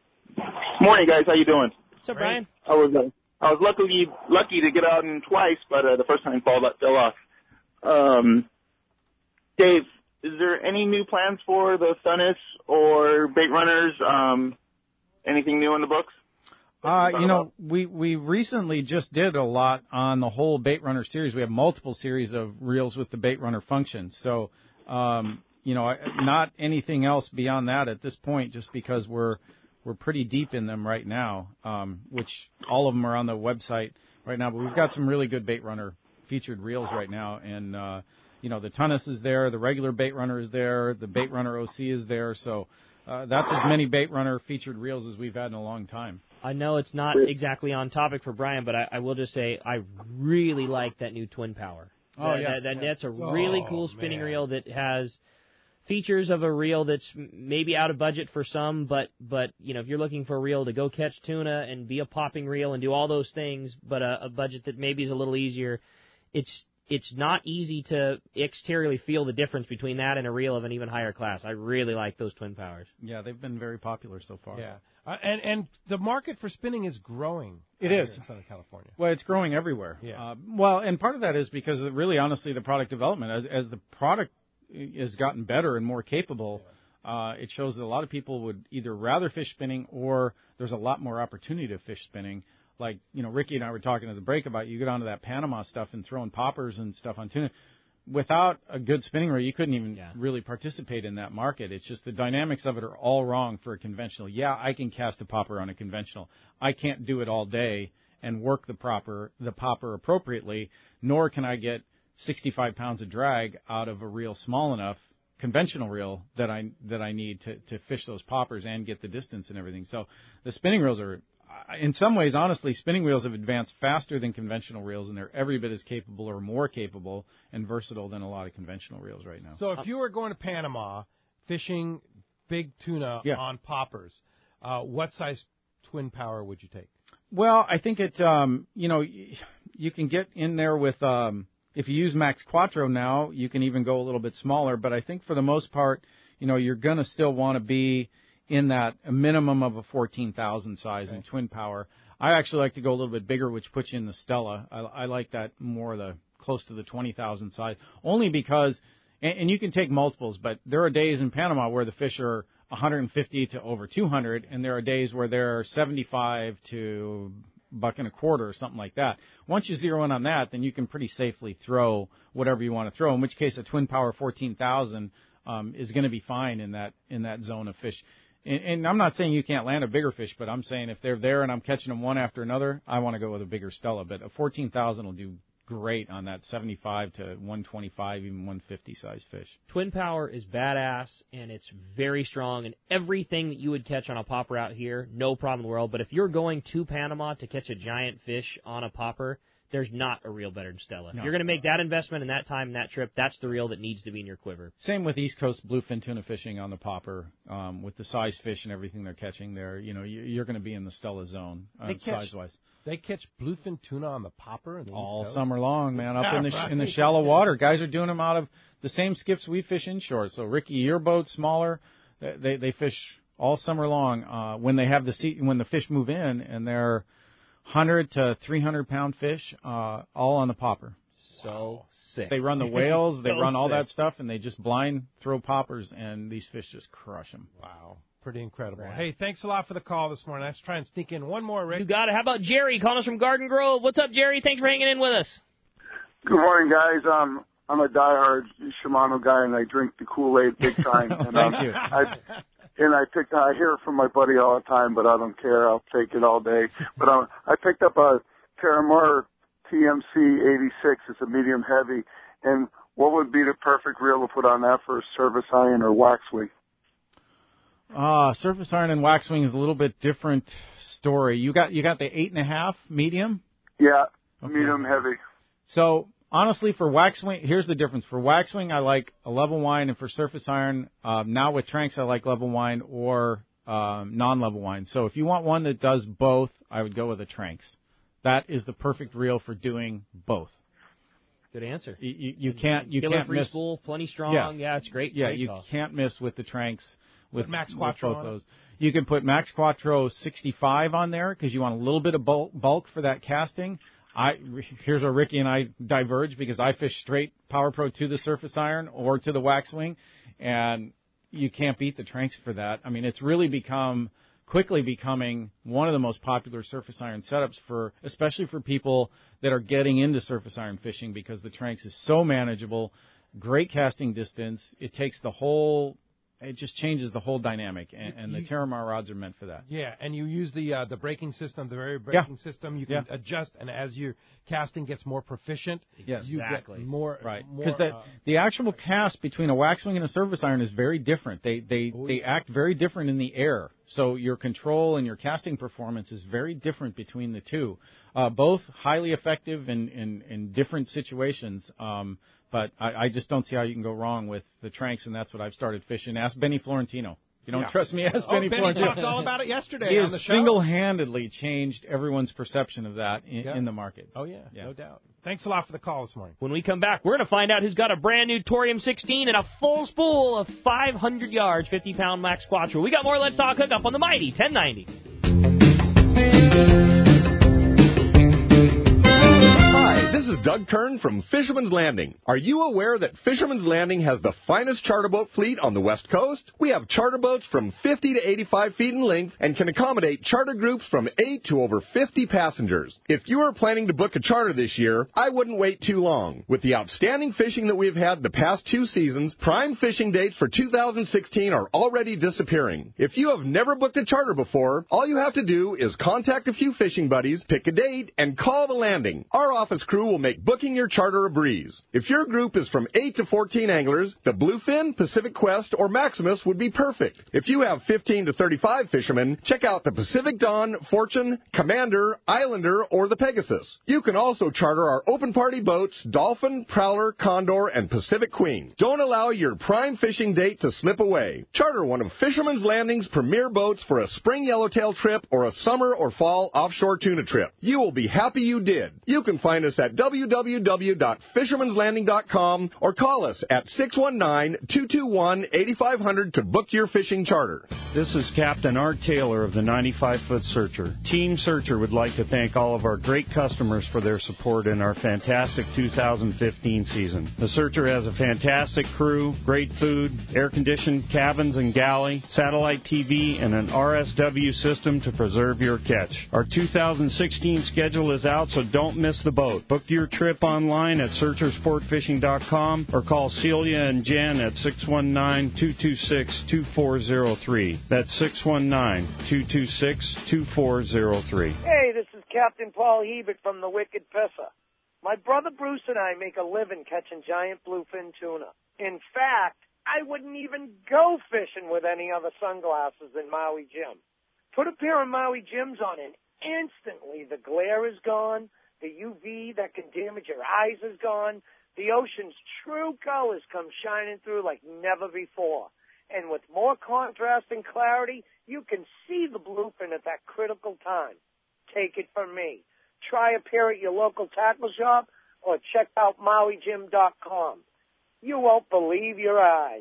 Morning, guys. How you doing? What's up, Brian? I was lucky to get out in twice, but the first time fell off. Dave, is there any new plans for the Sunnis or Bait Runners? Anything new in the books? You know, we recently just did a lot on the whole Bait Runner series. We have multiple series of reels with the Bait Runner function. So, you know, not anything else beyond that at this point, just because we're pretty deep in them right now, which all of them are on the website right now. But we've got some really good Bait Runner featured reels right now. And, you know, the Tunis is there, the regular Bait Runner is there, the Bait Runner OC is there. So that's as many Bait Runner featured reels as we've had in a long time. I know it's not exactly on topic for Brian, but I will just say I really like that new Twin Power. That's a really cool spinning reel that has features of a reel that's maybe out of budget for some, but you know, if you're looking for a reel to go catch tuna and be a popping reel and do all those things, but a budget that maybe is a little easier, it's not easy to exteriorly feel the difference between that and a reel of an even higher class. I really like those Twin Powers. Yeah, they've been very popular so far. Yeah. And the market for spinning is growing. It is. In Southern California. Well, it's growing everywhere. Yeah. Well, and part of that is because really, honestly, the product development, as the product has gotten better and more capable, it shows that a lot of people would either rather fish spinning or there's a lot more opportunity to fish spinning. like, Ricky and I were talking at the break about, you get onto that Panama stuff and throwing poppers and stuff on tuna. Without a good spinning reel, you couldn't even really participate in that market. It's just the dynamics of it are all wrong for a conventional. Yeah, I can cast a popper on a conventional. I can't do it all day and work the popper appropriately, nor can I get 65 pounds of drag out of a reel small enough, conventional reel, that I need to fish those poppers and get the distance and everything. So the spinning reels are, in some ways, honestly, spinning reels have advanced faster than conventional reels, and they're every bit as capable or more capable and versatile than a lot of conventional reels right now. So if you were going to Panama fishing big tuna on poppers, what size twin power would you take? Well, I think it, you can get in there with, if you use Max Quattro now, you can even go a little bit smaller, but I think for the most part, you're going to still want to be in that a minimum of a 14,000 size in twin power. I actually like to go a little bit bigger, which puts you in the Stella. I like that more, the close to the 20,000 size, only because, and you can take multiples, but there are days in Panama where the fish are 150 to over 200, and there are days where they're 75 to $1.25 or something like that. Once you zero in on that, then you can pretty safely throw whatever you want to throw, in which case a twin power 14,000 is going to be fine in that zone of fish. And I'm not saying you can't land a bigger fish, but I'm saying if they're there and I'm catching them one after another, I want to go with a bigger Stella. But a 14,000 will do great on that 75 to 125, even 150 size fish. Twin power is badass, and it's very strong, and everything that you would catch on a popper out here, no problem in the world. But if you're going to Panama to catch a giant fish on a popper, there's not a reel better than Stella. No. You're going to make that investment and that time and that trip, that's the reel that needs to be in your quiver. Same with East Coast bluefin tuna fishing on the popper, with the size fish and everything they're catching there. You're going to be in the Stella zone, size-wise. They catch bluefin tuna on the popper in the all East Coast? Summer long, man, up in the shallow water. Guys are doing them out of the same skips we fish inshore. So, Ricky, your boat's smaller. They fish all summer long when they have when the fish move in, and they're 100 to 300 pound fish, all on the popper. So sick. They run the whales, they run all that stuff, and they just blind throw poppers, and these fish just crush them. Wow. Pretty incredible. Right. Hey, thanks a lot for the call this morning. Let's try and sneak in one more, Rick. You got it. How about Jerry calling us from Garden Grove? What's up, Jerry? Thanks for hanging in with us. Good morning, guys. I'm a diehard Shimano guy, and I drink the Kool-Aid big time. And, Thank you. I hear it from my buddy all the time, but I don't care. I'll take it all day. But I picked up a Terramar TMC 86. It's a medium heavy. And what would be the perfect reel to put on that for a surface iron or waxwing? Surface iron and waxwing is a little bit different story. You got the 8.5 medium? Yeah, okay. Medium heavy. So honestly, for waxwing, here's the difference. For waxwing, I like a level wind, and for surface iron, now with Tranks, I like level wind or non-level wind. So if you want one that does both, I would go with a Tranks. That is the perfect reel for doing both. Good answer. You can't miss. Spool, plenty strong. Yeah, it's great. Yeah, great you call. can't miss with the Tranks. With Max Quattro both those. You can put Max Quattro 65 on there because you want a little bit of bulk for that casting. Here's where Ricky and I diverge, because I fish straight Power Pro to the surface iron or to the waxwing, and you can't beat the Tranks for that. I mean, it's really quickly becoming one of the most popular surface iron setups especially for people that are getting into surface iron fishing, because the Tranks is so manageable, great casting distance. It just changes the whole dynamic, and the Terramar rods are meant for that. Yeah, and you use the braking system, the very braking system. You can adjust, and as your casting gets more proficient, you get more. Right, because the actual cast between a waxwing and a surface iron is very different. They act very different in the air, so your control and your casting performance is very different between the two. Both highly effective in different situations. But I just don't see how you can go wrong with the Tranks, and that's what I've started fishing. Ask Benny Florentino. If you don't trust me, ask Benny Florentino. Benny talked all about it yesterday he on the has show. Single-handedly changed everyone's perception of that in the market. Oh, yeah, no doubt. Thanks a lot for the call this morning. When we come back, we're going to find out who's got a brand-new Torium 16 and a full spool of 500 yards, 50-pound Max Quattro. We got more Let's Talk Hookup on the Mighty 1090. This is Doug Kern from Fisherman's Landing. Are you aware that Fisherman's Landing has the finest charter boat fleet on the West Coast? We have charter boats from 50 to 85 feet in length and can accommodate charter groups from 8 to over 50 passengers. If you are planning to book a charter this year, I wouldn't wait too long. With the outstanding fishing that we've had the past 2 seasons, prime fishing dates for 2016 are already disappearing. If you have never booked a charter before, all you have to do is contact a few fishing buddies, pick a date, and call the Landing. Our office crew will make booking your charter a breeze. If your group is from 8 to 14 anglers, the Bluefin, Pacific Quest, or Maximus would be perfect. If you have 15 to 35 fishermen, check out the Pacific Dawn, Fortune, Commander, Islander, or the Pegasus. You can also charter our open party boats, Dolphin, Prowler, Condor, and Pacific Queen. Don't allow your prime fishing date to slip away. Charter one of Fisherman's Landing's premier boats for a spring yellowtail trip or a summer or fall offshore tuna trip. You will be happy you did. You can find us at www.fishermanslanding.com or call us at 619-221-8500 to book your fishing charter. This is Captain Art Taylor of the 95-Foot Searcher. Team Searcher would like to thank all of our great customers for their support in our fantastic 2015 season. The Searcher has a fantastic crew, great food, air-conditioned cabins and galley, satellite TV, and an RSW system to preserve your catch. Our 2016 schedule is out, so don't miss the boat. Book your trip online at searchersportfishing.com or call Celia and Jen at 619-226-2403. That's 619-226-2403. Hey, this is Captain Paul Hebert from the Wicked Pisser. My brother Bruce and I make a living catching giant bluefin tuna. In fact, I wouldn't even go fishing with any other sunglasses than Maui Jim. Put a pair of Maui Jims on and instantly the glare is gone, the UV that can damage your eyes is gone, the ocean's true colors come shining through like never before. And with more contrast and clarity, you can see the bluefin at that critical time. Take it from me. Try a pair at your local tackle shop or check out MauiJim.com. You won't believe your eyes.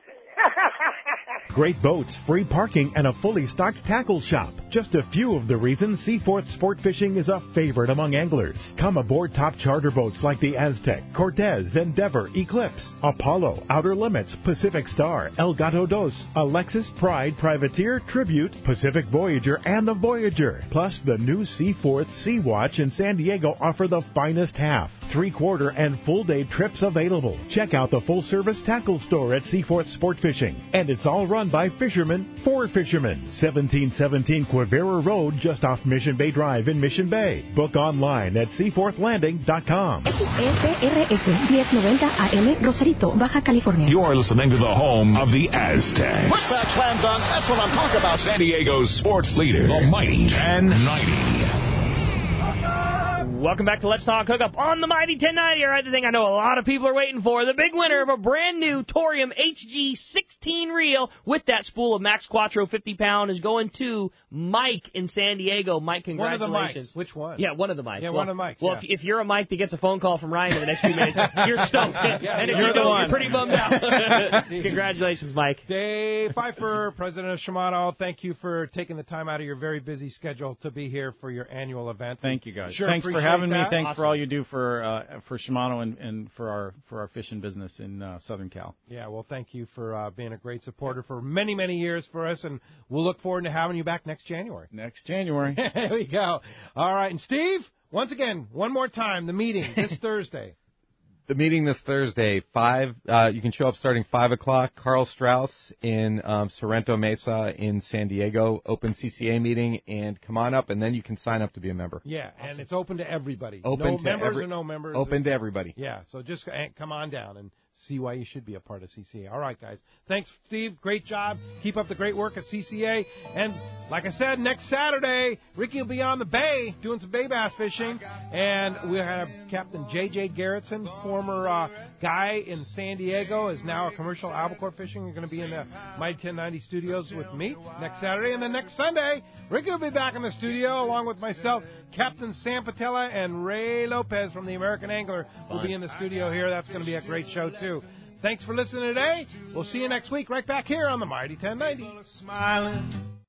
Great boats, free parking, and a fully stocked tackle shop. Just a few of the reasons Seaforth Sport Fishing is a favorite among anglers. Come aboard top charter boats like the Aztec, Cortez, Endeavor, Eclipse, Apollo, Outer Limits, Pacific Star, El Gato Dos, Alexis, Pride, Privateer, Tribute, Pacific Voyager, and the Voyager. Plus, the new Seaforth Sea Watch in San Diego offer the finest half, 3/4, and full-day trips available. Check out the full-service tackle store at Seaforth Sport Fishing. And it's all run by fishermen for fishermen. 1717 Quivira Road, just off Mission Bay Drive in Mission Bay. Book online at seaforthlanding.com. XSRS 1090 AM, Rosarito, Baja California. You are listening to the home of the Aztecs. Put that slam dunk. That's what I'm talking about. San Diego's sports leader, the mighty 1090. Welcome back to Let's Talk Hookup on the Mighty 1090. All right, the thing I know a lot of people are waiting for, the big winner of a brand new Torium HG16 reel with that spool of Max Quattro 50-pound is going to Mike in San Diego. Mike, congratulations. One of the mics. Which one? Yeah, one of the mics. Yeah, one of the mics. Well, if you're a Mike that gets a phone call from Ryan in the next few minutes, you're stoked. And if you don't, you're pretty bummed out. Congratulations, Mike. Dave Pfeiffer, president of Shimano, thank you for taking the time out of your very busy schedule to be here for your annual event. Thank you, guys. Sure, thanks for having me. Thanks awesome. for all you do for Shimano and for our fishing business in Southern Cal. Yeah, well, thank you for being a great supporter for many, many years for us, and we'll look forward to having you back next January. Next January. There we go. All right, and Steve, once again, one more time, the meeting this Thursday. The meeting this Thursday, 5. You can show up starting 5 o'clock. Carl Strauss in Sorrento Mesa in San Diego. Open CCA meeting, and come on up, and then you can sign up to be a member. Yeah, awesome. And it's open to everybody. Open no to members or no members. Open to everybody. Yeah, so just come on down and see why you should be a part of CCA. All right, guys. Thanks, Steve. Great job. Keep up the great work at CCA. And like I said, next Saturday, Ricky will be on the bay doing some bay bass fishing. And we'll have Captain J.J. Garrettson, former guy in San Diego, is now a commercial albacore fishing. You're going to be in the Mighty 1090 studios with me next Saturday. And then next Sunday, Ricky will be back in the studio along with myself. Captain Sam Patella and Ray Lopez from the American Angler will be in the studio here. That's going to be a great show, too. Thanks for listening today. We'll see you next week right back here on the Mighty 1090.